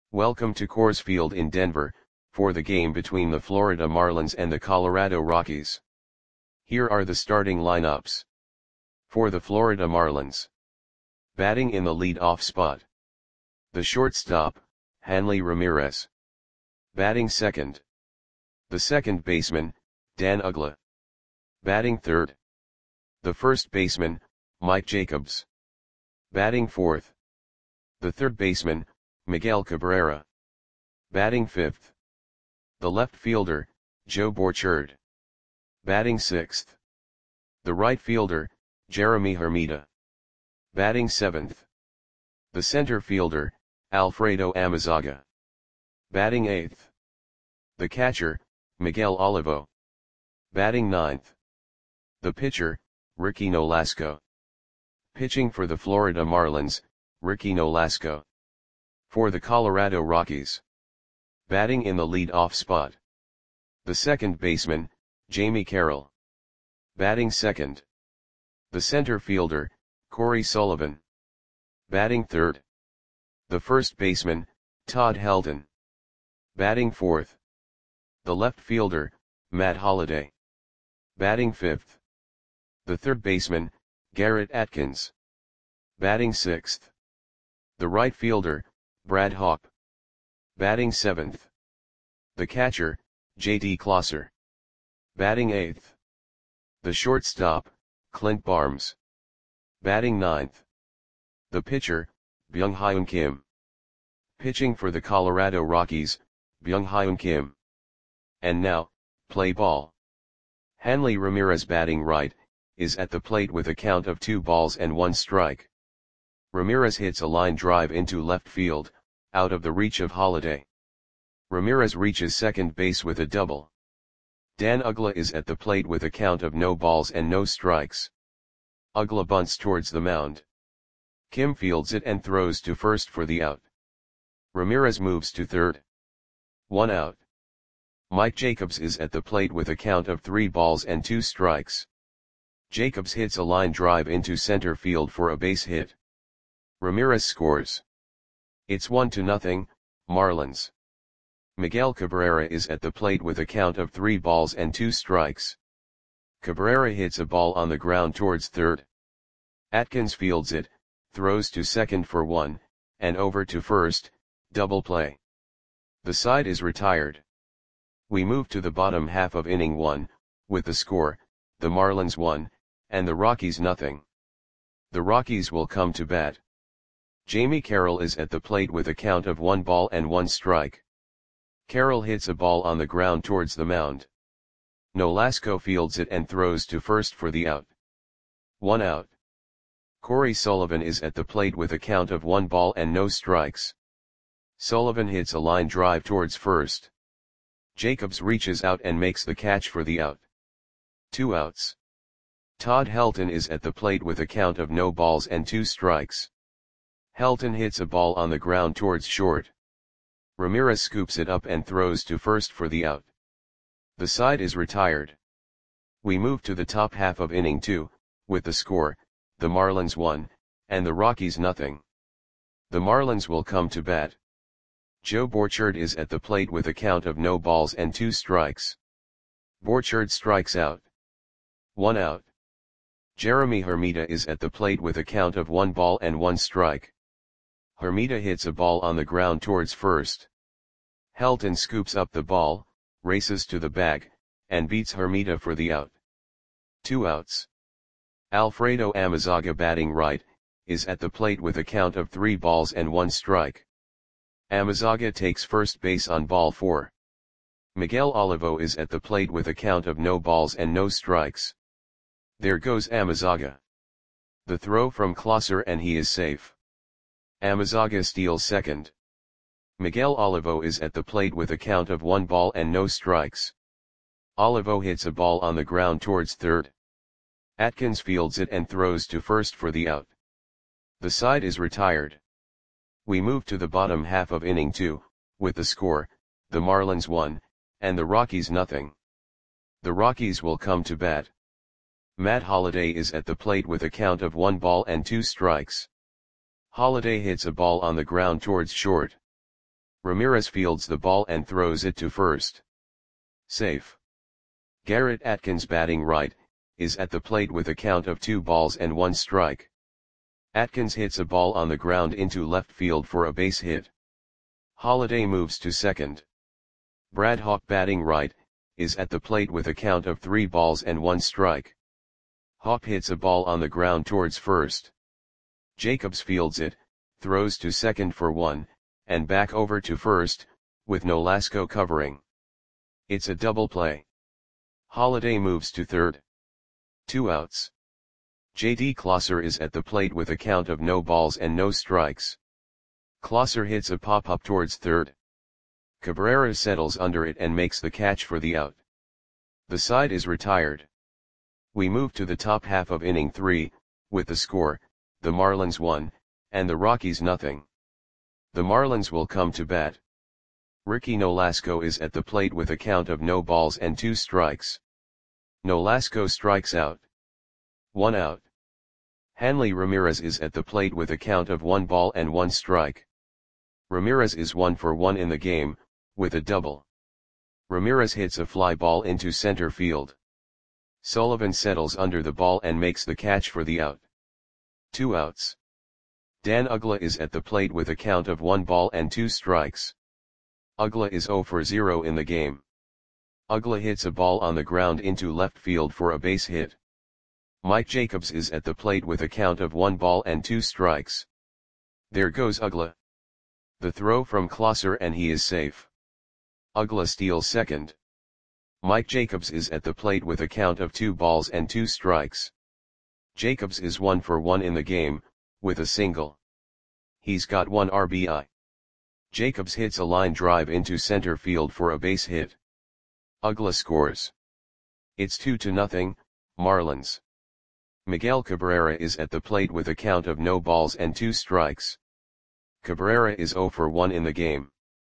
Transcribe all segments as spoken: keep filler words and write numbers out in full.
Welcome to Coors Field in Denver, for the game between the Florida Marlins and the Colorado Rockies. Here are the starting lineups. For the Florida Marlins. Batting in the lead-off spot. The shortstop, Hanley Ramirez. Batting second. The second baseman, Dan Uggla. Batting third. The first baseman, Mike Jacobs. Batting fourth. The third baseman, Miguel Cabrera. Batting fifth. The left fielder, Joe Borchard. Batting sixth. The right fielder, Jeremy Hermida. Batting seventh. The center fielder, Alfredo Amezaga. Batting eighth. The catcher, Miguel Olivo. Batting ninth. The pitcher, Ricky Nolasco. Pitching for the Florida Marlins, Ricky Nolasco. For the Colorado Rockies. Batting in the lead-off spot. The second baseman, Jamie Carroll. Batting second. The center fielder, Corey Sullivan. Batting third. The first baseman, Todd Helton. Batting fourth. The left fielder, Matt Holliday. Batting fifth. The third baseman, Garrett Atkins. Batting sixth. The right fielder, Brad Hawpe. Batting seventh. The catcher, J D Klosser. Batting eighth. The shortstop, Clint Barnes. Batting ninth. The pitcher, Byung-Hyun Kim. Pitching for the Colorado Rockies, Byung-Hyun Kim. And now, play ball. Hanley Ramirez batting right, is at the plate with a count of two balls and one strike. Ramirez hits a line drive into left field, out of the reach of Holliday. Ramirez reaches second base with a double. Dan Uggla is at the plate with a count of no balls and no strikes. Uggla bunts towards the mound. Kim fields it and throws to first for the out. Ramirez moves to third. One out. Mike Jacobs is at the plate with a count of three balls and two strikes. Jacobs hits a line drive into center field for a base hit. Ramirez scores. It's one to nothing, Marlins. Miguel Cabrera is at the plate with a count of three balls and two strikes. Cabrera hits a ball on the ground towards third. Atkins fields it, throws to second for one, and over to first, double play. The side is retired. We move to the bottom half of inning one, with the score, the Marlins one, and the Rockies nothing. The Rockies will come to bat. Jamie Carroll is at the plate with a count of one ball and one strike. Carroll hits a ball on the ground towards the mound. Nolasco fields it and throws to first for the out. One out. Corey Sullivan is at the plate with a count of one ball and no strikes. Sullivan hits a line drive towards first. Jacobs reaches out and makes the catch for the out. Two outs. Todd Helton is at the plate with a count of no balls and two strikes. Helton hits a ball on the ground towards short. Ramirez scoops it up and throws to first for the out. The side is retired. We move to the top half of inning two, with the score, the Marlins one, and the Rockies nothing. The Marlins will come to bat. Joe Borchard is at the plate with a count of no balls and two strikes. Borchard strikes out. One out. Jeremy Hermida is at the plate with a count of one ball and one strike. Hermida hits a ball on the ground towards first. Helton scoops up the ball, races to the bag, and beats Hermida for the out. Two outs. Alfredo Amezaga batting right, is at the plate with a count of three balls and one strike. Amezaga takes first base on ball four. Miguel Olivo is at the plate with a count of no balls and no strikes. There goes Amezaga. The throw from Klosser and he is safe. Amezaga steals second. Miguel Olivo is at the plate with a count of one ball and no strikes. Olivo hits a ball on the ground towards third. Atkins fields it and throws to first for the out. The side is retired. We move to the bottom half of inning two, with the score, the Marlins one, and the Rockies nothing. The Rockies will come to bat. Matt Holliday is at the plate with a count of one ball and two strikes. Holliday hits a ball on the ground towards short. Ramirez fields the ball and throws it to first. Safe. Garrett Atkins, batting right, is at the plate with a count of two balls and one strike. Atkins hits a ball on the ground into left field for a base hit. Holliday moves to second. Brad Hawk, batting right, is at the plate with a count of three balls and one strike. Hawk hits a ball on the ground towards first. Jacobs fields it, throws to second for one, and back over to first, with Nolasco covering. It's a double play. Holliday moves to third. Two outs. J D Klosser is at the plate with a count of no balls and no strikes. Klosser hits a pop-up towards third. Cabrera settles under it and makes the catch for the out. The side is retired. We move to the top half of inning three, with the score, the Marlins one, and the Rockies nothing. The Marlins will come to bat. Ricky Nolasco is at the plate with a count of no balls and two strikes. Nolasco strikes out. One out. Hanley Ramirez is at the plate with a count of one ball and one strike. Ramirez is one for one in the game, with a double. Ramirez hits a fly ball into center field. Sullivan settles under the ball and makes the catch for the out. Two outs. Dan Uggla is at the plate with a count of one ball and two strikes. Uggla is zero for zero in the game. Uggla hits a ball on the ground into left field for a base hit. Mike Jacobs is at the plate with a count of one ball and two strikes. There goes Uggla. The throw from Klosser and he is safe. Uggla steals second. Mike Jacobs is at the plate with a count of two balls and two strikes. Jacobs is one for one in the game, with a single. He's got one R B I. Jacobs hits a line drive into center field for a base hit. Uggla scores. It's two to nothing, Marlins. Miguel Cabrera is at the plate with a count of no balls and two strikes. Cabrera is zero for one in the game.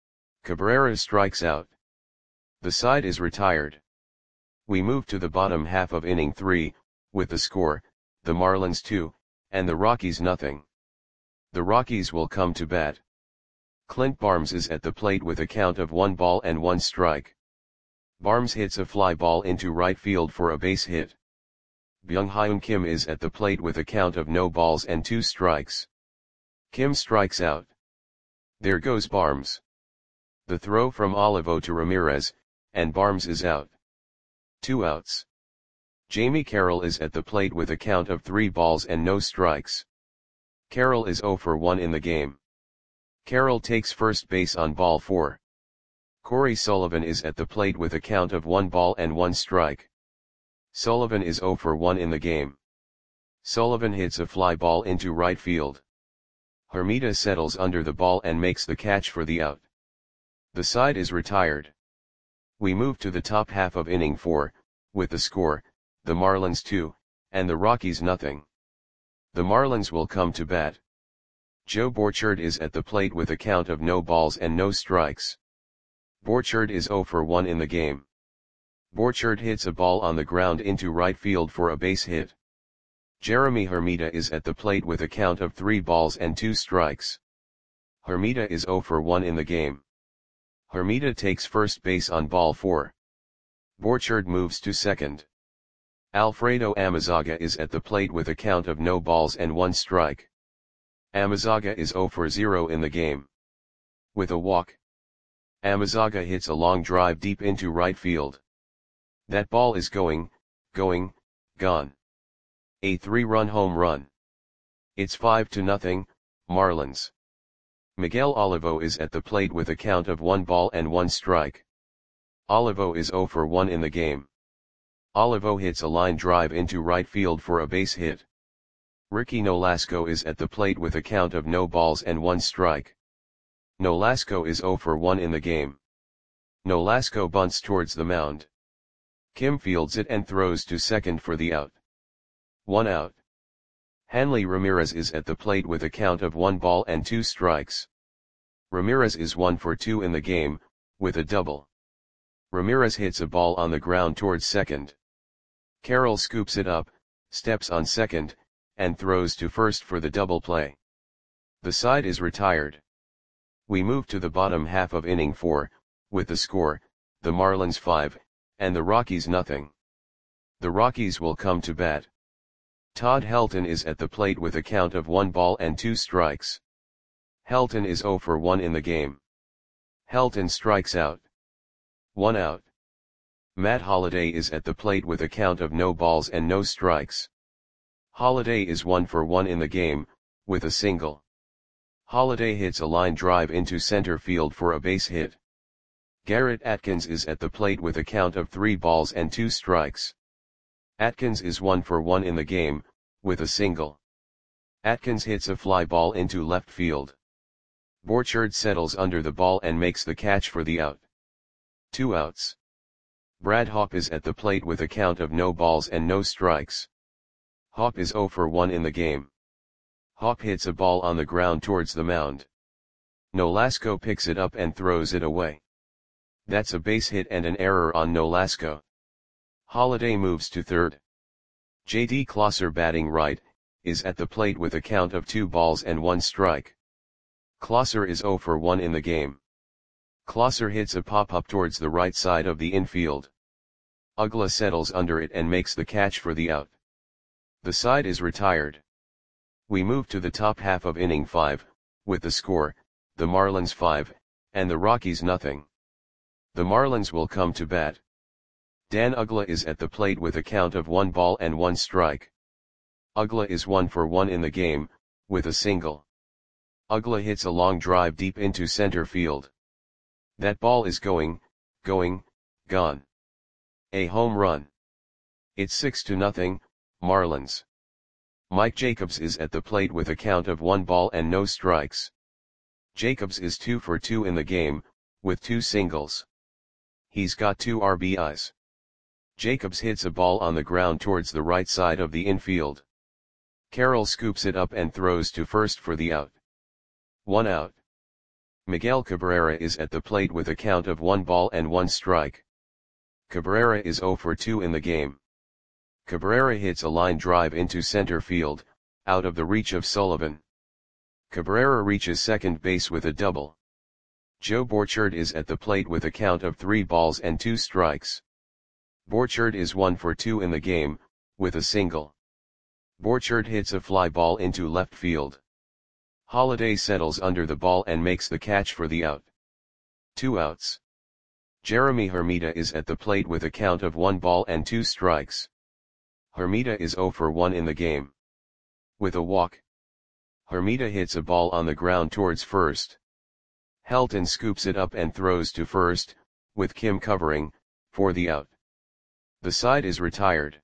Cabrera strikes out. The side is retired. We move to the bottom half of inning three, with the score, the Marlins two, and the Rockies nothing. The Rockies will come to bat. Clint Barnes is at the plate with a count of one ball and one strike. Barnes hits a fly ball into right field for a base hit. Byung-Hyun Kim is at the plate with a count of no balls and two strikes. Kim strikes out. There goes Barnes. The throw from Olivo to Ramirez, and Barnes is out. Two outs. Jamie Carroll is at the plate with a count of three balls and no strikes. Carroll is zero for one in the game. Carroll takes first base on ball four. Corey Sullivan is at the plate with a count of one ball and one strike. Sullivan is zero for one in the game. Sullivan hits a fly ball into right field. Hermida settles under the ball and makes the catch for the out. The side is retired. We move to the top half of inning four, with the score, the Marlins two, and the Rockies nothing. The Marlins will come to bat. Joe Borchard is at the plate with a count of no balls and no strikes. Borchard is zero for one in the game. Borchard hits a ball on the ground into right field for a base hit. Jeremy Hermida is at the plate with a count of three balls and two strikes. Hermida is zero for one in the game. Hermida takes first base on ball four. Borchard moves to second. Alfredo Amezaga is at the plate with a count of no balls and one strike. Amezaga is zero for zero in the game. With a walk. Amezaga hits a long drive deep into right field. That ball is going, going, gone. A three-run home run. It's five to nothing, Marlins. Miguel Olivo is at the plate with a count of one ball and one strike. Olivo is zero for one in the game. Olivo hits a line drive into right field for a base hit. Ricky Nolasco is at the plate with a count of no balls and one strike. Nolasco is zero for one in the game. Nolasco bunts towards the mound. Kim fields it and throws to second for the out. One out. Hanley Ramirez is at the plate with a count of one ball and two strikes. Ramirez is one for two in the game, with a double. Ramirez hits a ball on the ground towards second. Carroll scoops it up, steps on second, and throws to first for the double play. The side is retired. We move to the bottom half of inning four, with the score, the Marlins five, and the Rockies nothing. The Rockies will come to bat. Todd Helton is at the plate with a count of one ball and two strikes. Helton is zero for one in the game. Helton strikes out. One out. Matt Holliday is at the plate with a count of no balls and no strikes. Holliday is one for one in the game, with a single. Holliday hits a line drive into center field for a base hit. Garrett Atkins is at the plate with a count of three balls and two strikes. Atkins is one for one in the game, with a single. Atkins hits a fly ball into left field. Borchard settles under the ball and makes the catch for the out. Two outs. Brad Hawpe is at the plate with a count of no balls and no strikes. Hawpe is zero for one in the game. Hawpe hits a ball on the ground towards the mound. Nolasco picks it up and throws it away. That's a base hit and an error on Nolasco. Holliday moves to third. J D Klosser, batting right, is at the plate with a count of two balls and one strike. Klosser is zero for one in the game. Klosser hits a pop-up towards the right side of the infield. Uggla settles under it and makes the catch for the out. The side is retired. We move to the top half of inning five, with the score, the Marlins five, and the Rockies nothing. The Marlins will come to bat. Dan Uggla is at the plate with a count of one ball and one strike. Uggla is one for one in the game, with a single. Uggla hits a long drive deep into center field. That ball is going, going, gone. A home run. It's six to nothing, Marlins. Mike Jacobs is at the plate with a count of one ball and no strikes. Jacobs is two for two in the game, with two singles. He's got two R B Is. Jacobs hits a ball on the ground towards the right side of the infield. Carroll scoops it up and throws to first for the out. One out. Miguel Cabrera is at the plate with a count of one ball and one strike. Cabrera is zero for two in the game. Cabrera hits a line drive into center field, out of the reach of Sullivan. Cabrera reaches second base with a double. Joe Borchard is at the plate with a count of three balls and two strikes. Borchard is one for two in the game, with a single. Borchard hits a fly ball into left field. Holliday settles under the ball and makes the catch for the out. Two outs. Jeremy Hermida is at the plate with a count of one ball and two strikes. Hermida is zero for one in the game. With a walk. Hermida hits a ball on the ground towards first. Helton scoops it up and throws to first, with Kim covering, for the out. The side is retired.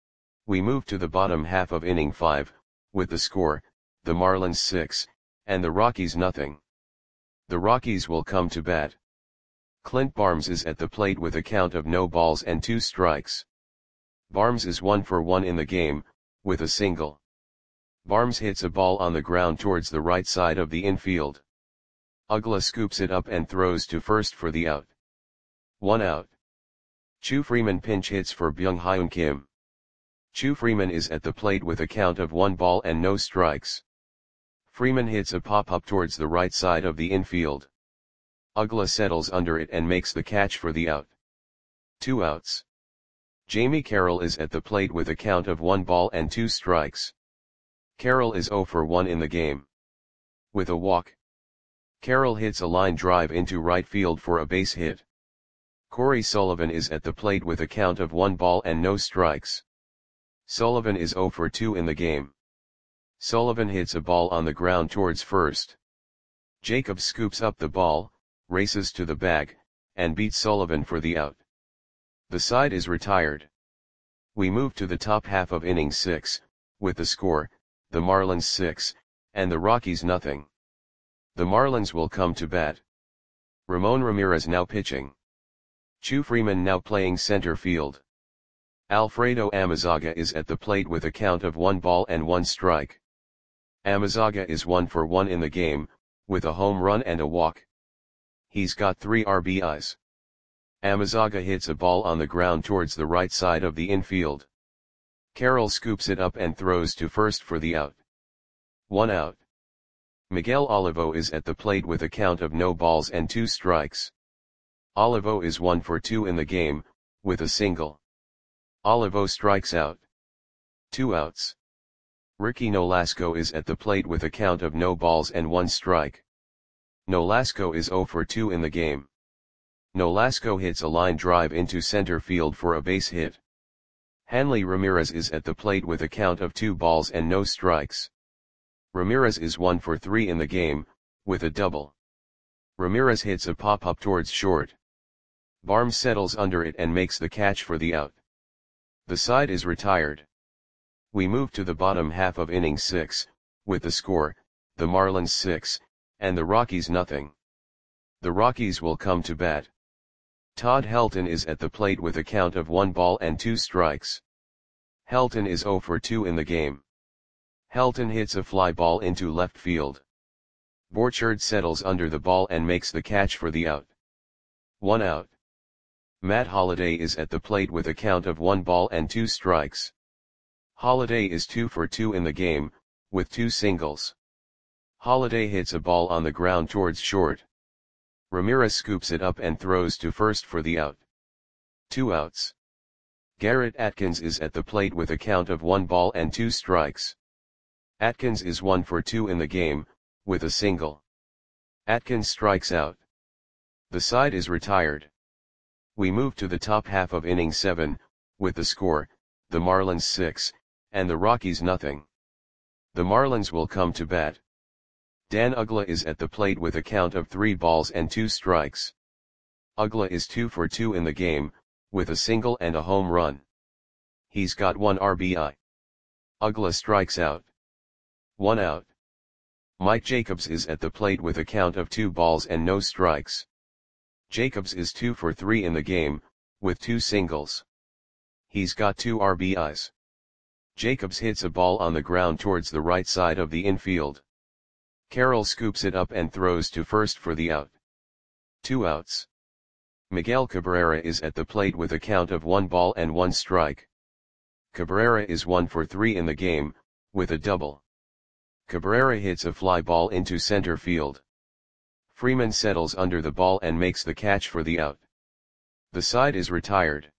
We move to the bottom half of inning five, with the score, the Marlins six, and the Rockies nothing. The Rockies will come to bat. Clint Barnes is at the plate with a count of no balls and two strikes. Barnes is one for one in the game, with a single. Barnes hits a ball on the ground towards the right side of the infield. Uggla scoops it up and throws to first for the out. One out. Chu Freeman pinch hits for Byung-Hyun Kim. Chu Freeman is at the plate with a count of one ball and no strikes. Freeman hits a pop-up towards the right side of the infield. Uggla settles under it and makes the catch for the out. Two outs. Jamie Carroll is at the plate with a count of one ball and two strikes. Carroll is zero for one in the game. With a walk. Carroll hits a line drive into right field for a base hit. Corey Sullivan is at the plate with a count of one ball and no strikes. Sullivan is zero for two in the game. Sullivan hits a ball on the ground towards first. Jacobs scoops up the ball, races to the bag, and beats Sullivan for the out. The side is retired. We move to the top half of inning six, with the score, the Marlins six, and the Rockies nothing. The Marlins will come to bat. Ramon Ramirez now pitching. Chu Freeman now playing center field. Alfredo Amezaga is at the plate with a count of one ball and one strike. Amezaga is one for one in the game, with a home run and a walk. He's got three R B Is. Amezaga hits a ball on the ground towards the right side of the infield. Carroll scoops it up and throws to first for the out. One out. Miguel Olivo is at the plate with a count of no balls and two strikes. Olivo is one for two in the game, with a single. Olivo strikes out. Two outs. Ricky Nolasco is at the plate with a count of no balls and one strike. Nolasco is zero for two in the game. Nolasco hits a line drive into center field for a base hit. Hanley Ramirez is at the plate with a count of two balls and no strikes. Ramirez is one for three in the game, with a double. Ramirez hits a pop-up towards short. Barnes settles under it and makes the catch for the out. The side is retired. We move to the bottom half of inning six, with the score, the Marlins six, and the Rockies nothing. The Rockies will come to bat. Todd Helton is at the plate with a count of one ball and two strikes. Helton is zero for two in the game. Helton hits a fly ball into left field. Borchard settles under the ball and makes the catch for the out. One out. Matt Holliday is at the plate with a count of one ball and two strikes. Holliday is two for two in the game, with two singles. Holliday hits a ball on the ground towards short. Ramirez scoops it up and throws to first for the out. Two outs. Garrett Atkins is at the plate with a count of one ball and two strikes. Atkins is one for two in the game, with a single. Atkins strikes out. The side is retired. We move to the top half of inning seven, with the score, the Marlins six, and the Rockies nothing. The Marlins will come to bat. Dan Uggla is at the plate with a count of three balls and two strikes. Uggla is two for two in the game, with a single and a home run. He's got one R B I. Uggla strikes out. One out. Mike Jacobs is at the plate with a count of two balls and no strikes. Jacobs is two for three in the game, with two singles. He's got two R B Is. Jacobs hits a ball on the ground towards the right side of the infield. Carroll scoops it up and throws to first for the out. Two outs. Miguel Cabrera is at the plate with a count of one ball and one strike. Cabrera is one for three in the game, with a double. Cabrera hits a fly ball into center field. Freeman settles under the ball and makes the catch for the out. The side is retired.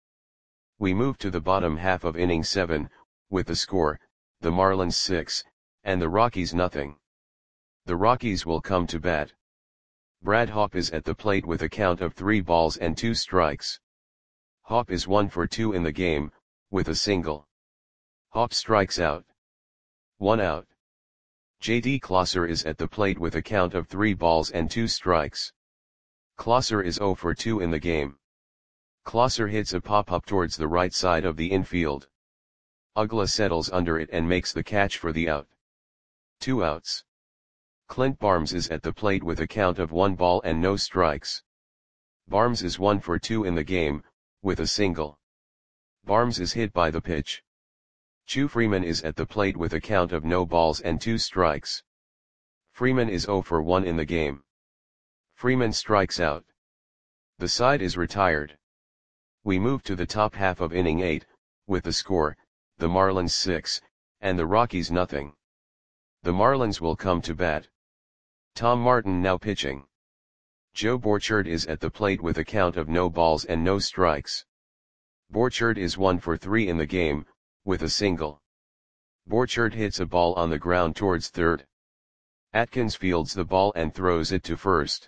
We move to the bottom half of inning seven, with the score, the Marlins six, and the Rockies nothing. The Rockies will come to bat. Brad Hawpe is at the plate with a count of three balls and two strikes. Hawpe is one for two in the game, with a single. Hawpe strikes out. One out. J D Klosser is at the plate with a count of three balls and two strikes. Klosser is zero for two in the game. Klosser hits a pop-up towards the right side of the infield. Uggla settles under it and makes the catch for the out. Two outs. Clint Barnes is at the plate with a count of one ball and no strikes. Barnes is one for two in the game, with a single. Barnes is hit by the pitch. Chu Freeman is at the plate with a count of no balls and two strikes. Freeman is zero for one in the game. Freeman strikes out. The side is retired. We move to the top half of inning eight, with the score, the Marlins six, and the Rockies nothing. The Marlins will come to bat. Tom Martin now pitching. Joe Borchard is at the plate with a count of no balls and no strikes. Borchard is one for three in the game, with a single. Borchard hits a ball on the ground towards third. Atkins fields the ball and throws it to first.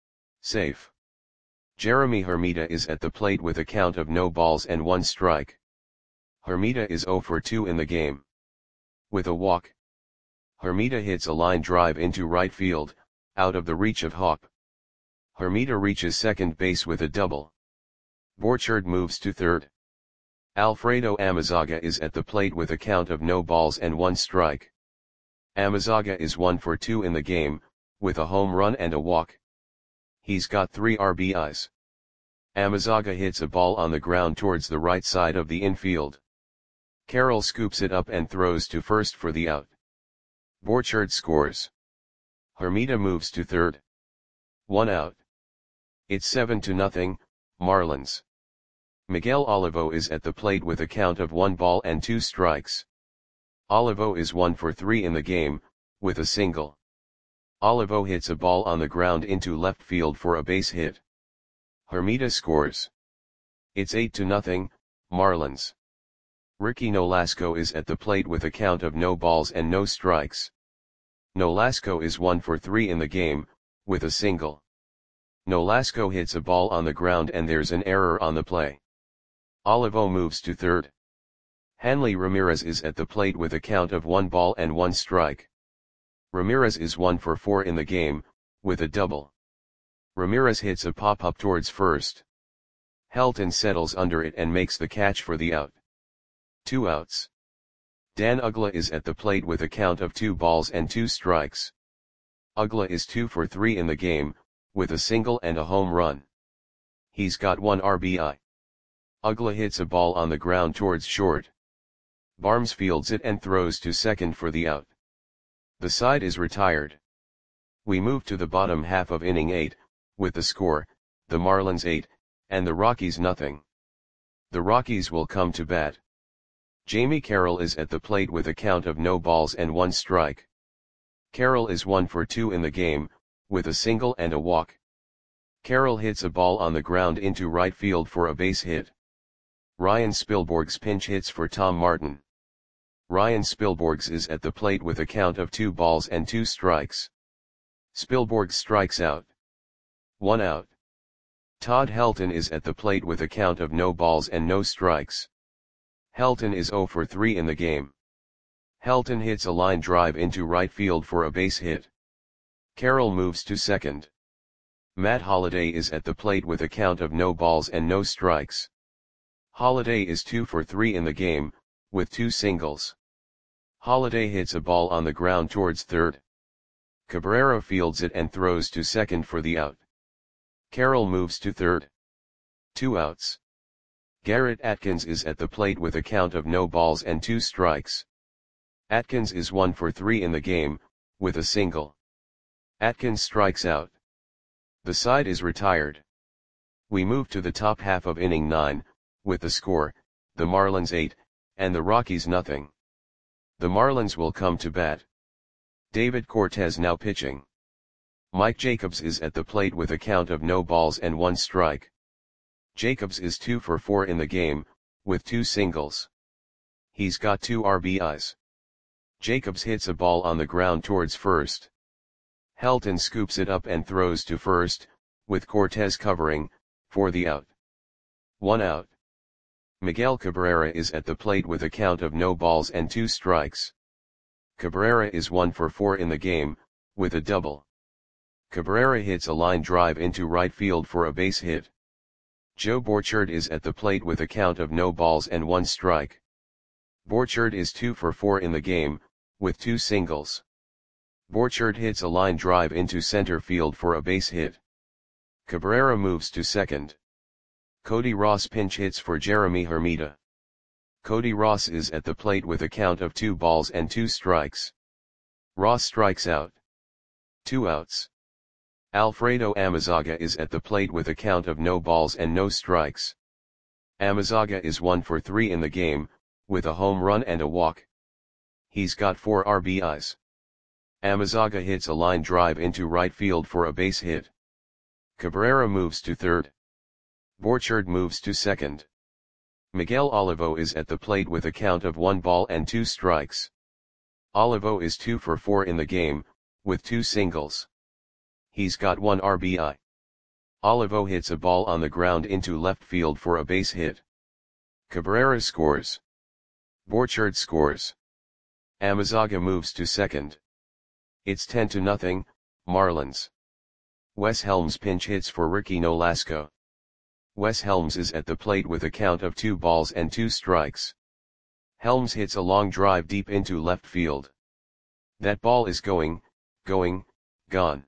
Safe. Jeremy Hermida is at the plate with a count of no balls and one strike. Hermida is zero for two in the game. With a walk. Hermida hits a line drive into right field, out of the reach of Hawpe. Hermida reaches second base with a double. Borchard moves to third. Alfredo Amezaga is at the plate with a count of no balls and one strike. Amezaga is one for two in the game, with a home run and a walk. He's got three R B Is. Amezaga hits a ball on the ground towards the right side of the infield. Carroll scoops it up and throws to first for the out. Borchard scores. Hermida moves to third. One out. It's seven to nothing, Marlins. Miguel Olivo is at the plate with a count of one ball and two strikes. Olivo is one for three in the game, with a single. Olivo hits a ball on the ground into left field for a base hit. Hermida scores. It's eight to nothing, Marlins. Ricky Nolasco is at the plate with a count of no balls and no strikes. Nolasco is one for three in the game, with a single. Nolasco hits a ball on the ground and there's an error on the play. Olivo moves to third. Hanley Ramirez is at the plate with a count of one ball and one strike. Ramirez is one for four in the game, with a double. Ramirez hits a pop-up towards first. Helton settles under it and makes the catch for the out. Two outs. Dan Uggla is at the plate with a count of two balls and two strikes. Uggla is two for three in the game, with a single and a home run. He's got one R B I. Uggla hits a ball on the ground towards short. Barnes fields it and throws to second for the out. The side is retired. We move to the bottom half of inning eight, with the score, the Marlins eight, and the Rockies nothing. The Rockies will come to bat. Jamie Carroll is at the plate with a count of no balls and one strike. Carroll is one for two in the game, with a single and a walk. Carroll hits a ball on the ground into right field for a base hit. Ryan Spilborghs pinch hits for Tom Martin. Ryan Spilborghs is at the plate with a count of two balls and two strikes. Spilborghs strikes out. One out. Todd Helton is at the plate with a count of no balls and no strikes. Helton is zero for three in the game. Helton hits a line drive into right field for a base hit. Carroll moves to second. Matt Holliday is at the plate with a count of no balls and no strikes. Holliday is two for three in the game, with two singles. Holliday hits a ball on the ground towards third. Cabrera fields it and throws to second for the out. Carroll moves to third. Two outs. Garrett Atkins is at the plate with a count of no balls and two strikes. Atkins is one for three in the game, with a single. Atkins strikes out. The side is retired. We move to the top half of inning nine, with the score, the Marlins eight, and the Rockies nothing. The Marlins will come to bat. David Cortez now pitching. Mike Jacobs is at the plate with a count of no balls and one strike. Jacobs is two for four in the game, with two singles. He's got two R B Is. Jacobs hits a ball on the ground towards first. Helton scoops it up and throws to first, with Cortez covering, for the out. One out. Miguel Cabrera is at the plate with a count of no balls and two strikes. Cabrera is one for four in the game, with a double. Cabrera hits a line drive into right field for a base hit. Joe Borchard is at the plate with a count of no balls and one strike. Borchard is two for four in the game, with two singles. Borchard hits a line drive into center field for a base hit. Cabrera moves to second. Cody Ross pinch hits for Jeremy Hermida. Cody Ross is at the plate with a count of two balls and two strikes. Ross strikes out. Two outs. Alfredo Amezaga is at the plate with a count of no balls and no strikes. Amezaga is one for three in the game, with a home run and a walk. He's got four R B Is. Amezaga hits a line drive into right field for a base hit. Cabrera moves to third. Borchard moves to second. Miguel Olivo is at the plate with a count of one ball and two strikes. Olivo is two for four in the game, with two singles. He's got one R B I. Olivo hits a ball on the ground into left field for a base hit. Cabrera scores. Borchard scores. Amezaga moves to second. It's ten to nothing, Marlins. Wes Helms pinch hits for Ricky Nolasco. Wes Helms is at the plate with a count of two balls and two strikes. Helms hits a long drive deep into left field. That ball is going, going, gone.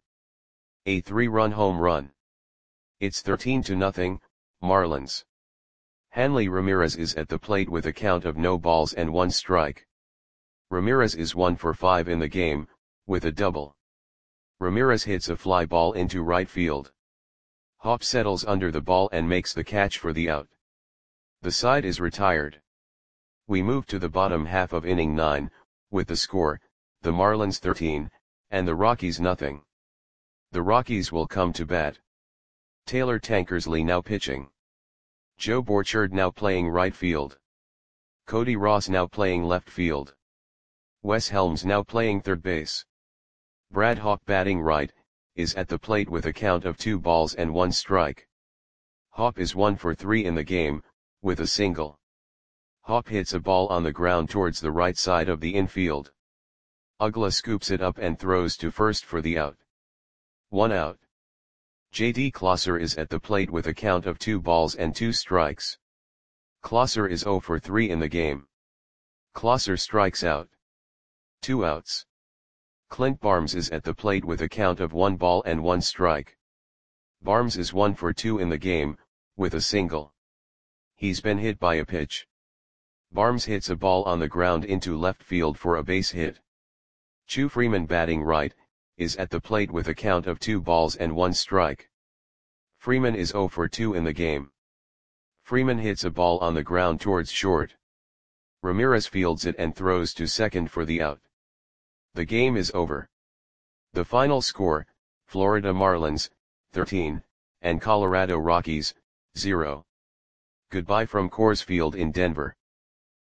A three-run home run. It's thirteen to nothing, Marlins. Hanley Ramirez is at the plate with a count of no balls and one strike. Ramirez is one for five in the game, with a double. Ramirez hits a fly ball into right field. Hop settles under the ball and makes the catch for the out. The side is retired. We move to the bottom half of inning nine, with the score, the Marlins thirteen, And the Rockies nothing. The Rockies will come to bat. Taylor Tankersley now pitching. Joe Borchard now playing right field. Cody Ross now playing left field. Wes Helms now playing third base. Brad Hawk batting right, is at the plate with a count of two balls and one strike. Hawk is one for three in the game, with a single. Hawk hits a ball on the ground towards the right side of the infield. Uggla scoops it up and throws to first for the out. One out. J D Klosser is at the plate with a count of two balls and two strikes. Klosser is zero for three in the game. Klosser strikes out. Two outs. Clint Barnes is at the plate with a count of one ball and one strike. Barnes is one for two in the game, with a single. He's been hit by a pitch. Barnes hits a ball on the ground into left field for a base hit. Chu Freeman batting right, is at the plate with a count of two balls and one strike. Freeman is zero for two in the game. Freeman hits a ball on the ground towards short. Ramirez fields it and throws to second for the out. The game is over. The final score, Florida Marlins, thirteen, and Colorado Rockies, zero. Goodbye from Coors Field in Denver.